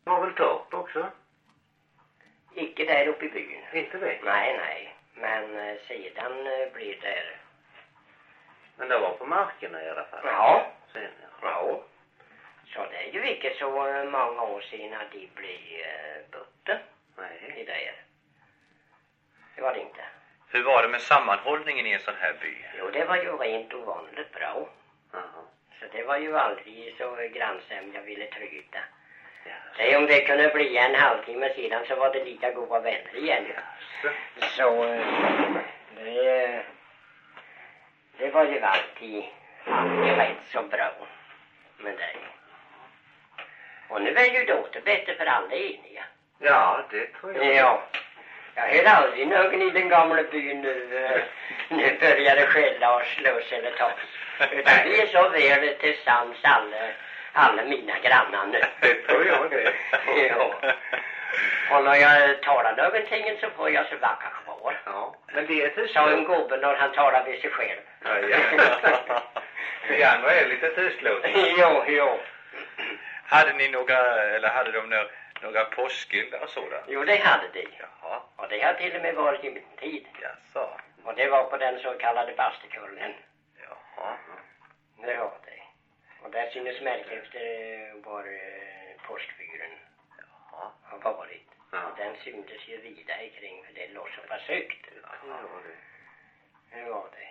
Har väl torp också? Icke där uppe i byn. Inte det? Nej. Men sedan blir det... Men det var på markerna i alla fall? Ja. Sen, Ja. Så det är ju inte så många år sedan att de blev bötte. Nej. I det. Det var det inte. Hur var det med sammanhållningen i en sån här by? Jo, det var ju rent ovanligt bra. Jaha. Så det var ju aldrig så grannsämja jag ville tryta. Ja. Det om det kunde bli en halvtimme sedan så var det lika goda vänner igen. Så det var ju alltid rätt så bra med det. Och nu är ju det bättre för alla eniga. Ja, det tror jag. Ja. Jag hörde aldrig någon i den gamla byn nu började skälla och slåss eller tas. Utan vi är så väl tillsammans alla mina grannar nu. Det tror jag det. Ja. Och när jag talar någonting så får jag så vackra kvar. Ja, men det är tyst. Sa en gubbe när han talar vid sig själv. Ja, ja. Vi andra är lite tystlåtna. Jo. Hade ni hade de några påskeldar och sådant? Jo, det hade de. Jaha. Och det har till och med varit i min tid. Jaså. Och det var på den så kallade Bastekullen. Jaha. Det var det. Och där synes märka efter var påskfyren har varit. Ja. Och den syntes ju vidare kring för det låg så pass högt. Ja, Det var det.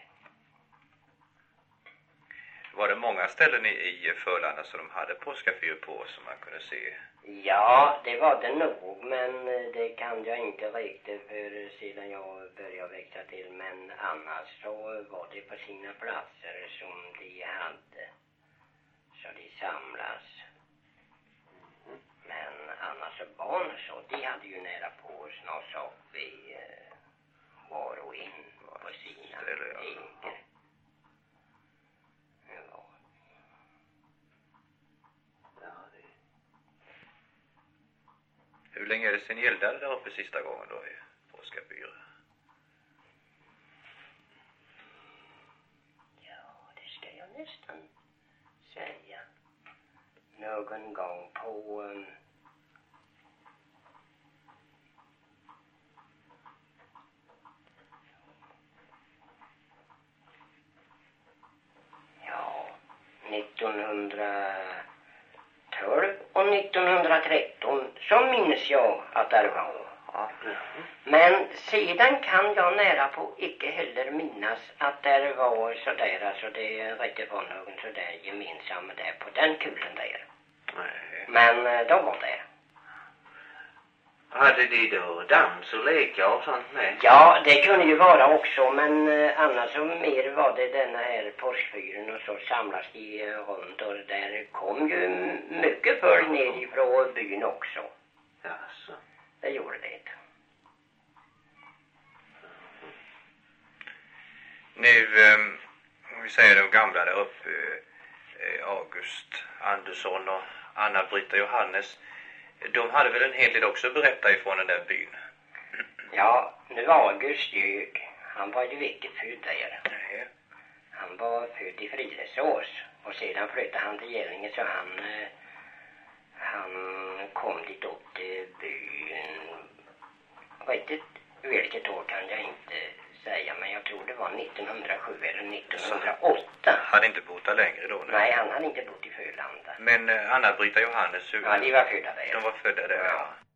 Var det många ställen i Förlanda som de hade påskafyr på som man kunde se? Ja, det var det nog, men det kan jag inte riktigt för sedan jag började växa till. Men annars så var det på sina platser som de hade. Så de samlas. Men annars så barn så, de hade ju nära på snart så vi var och in på sina ägor. Hur länge är det sen eldade där uppe sista gången då i påskafyr? Ja, det ska jag nästan säga. Någon gång på... Ja, 1912 och 1913 så minns jag att det var. Men sedan kan jag nära på icke heller minnas att det var sådär, alltså det riktigt var någon sådär gemensam där på den kulen där. Nej. Men då var det. Hade de då dans och lekar och sånt med? Ja, det kunde ju vara också, men annars så mer var det denna här påskfyren och så samlas de runt och där kom ju mycket folk ner ifrån byn också. Jaså. Det gjorde det. Nu, om vi säger de gamla där uppe, August Andersson och Anna-Brita Johannes, de hade väl en hel del också berättat ifrån den där byn? Ja, nu var August ljög. Han var ju inte född där. Nej. Han var född i Fridesås och sedan flyttade han till Gällinge så han kom dit upp till byn. Riktigt vilket år kan jag inte säga, men jag tror det var 1907 eller 1908. Hade inte bott där längre då? Nej, han hade inte bott i Förlanda. Men Anna-Brita Johannes... Ja, de var födda där. De var födda där, ja.